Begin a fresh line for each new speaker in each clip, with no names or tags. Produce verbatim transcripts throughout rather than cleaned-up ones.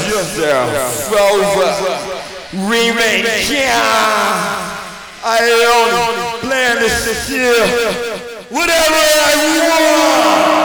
yourself over remake. Yeah, I only plan to steal whatever I want.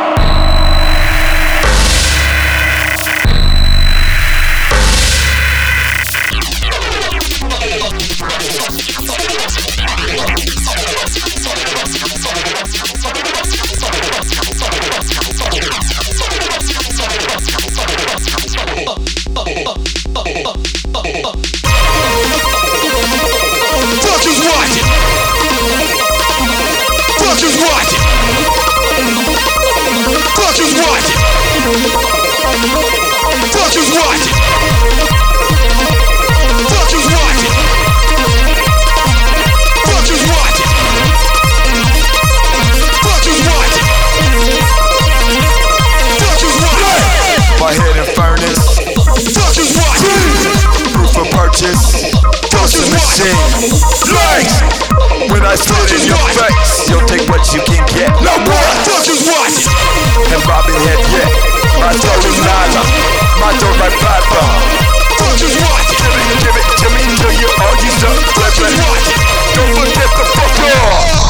When I spit in your face, you'll take what you can get. No more touches what? And bobbing head, yeah. My toe is nylon, my toe like papa. Touches what? Give it, give it to me till you all use up. Touches what? Don't forget the fuck off.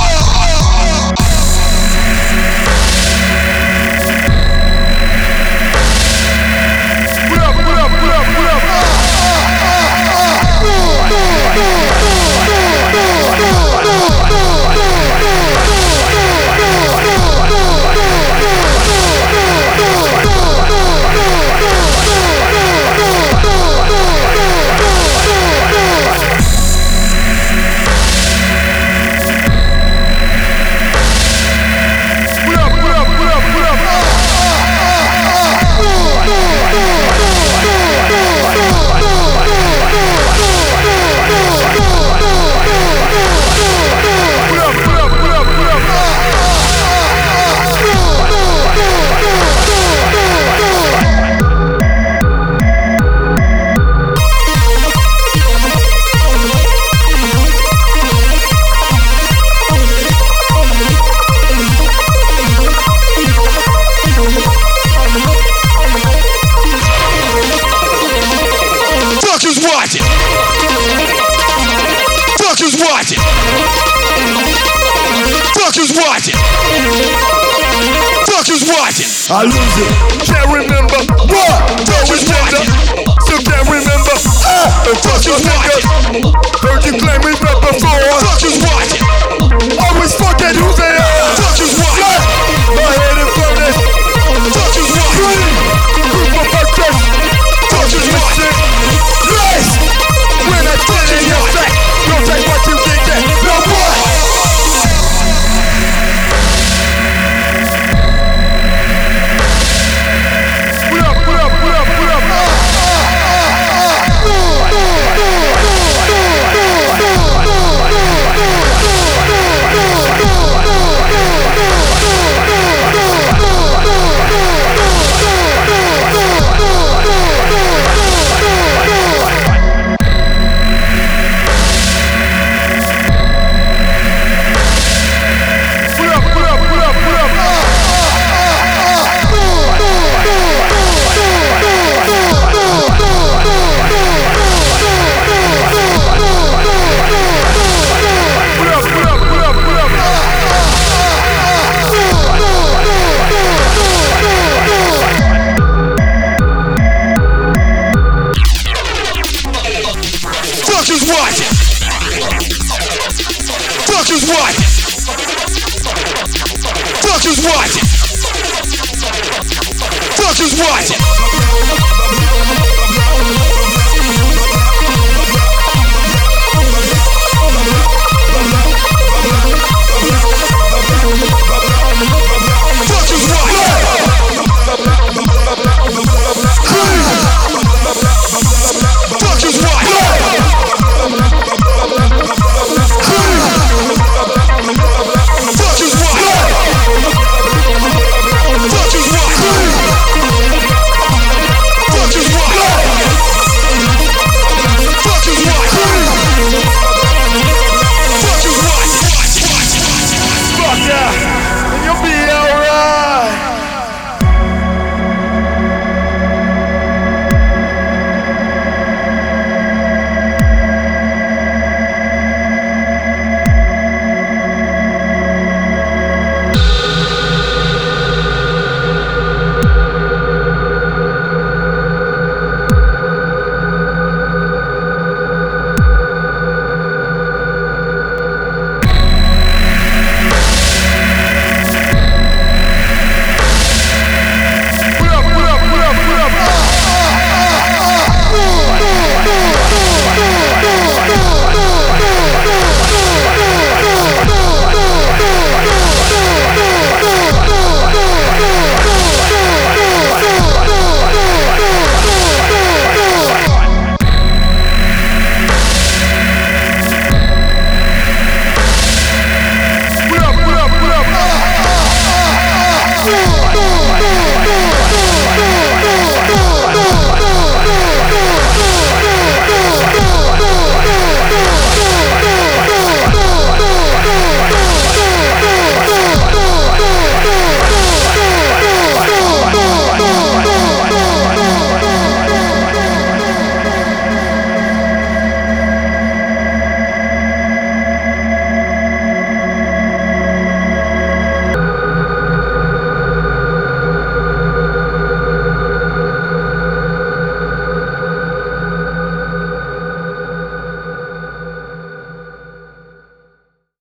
I lose it.
Can't remember what? Don't remember. Still can't remember. Ah, the fuck is nigga? Heard you claim me back before. Fuck is watching. Always forget who they are. Fuck is watching. My head in furnace. Fuck is watching. Group of actors. Fuck is watching. Yes. When I spit in your face, you'll take what you can get. No more. Fuck is watching. Fuck is watching.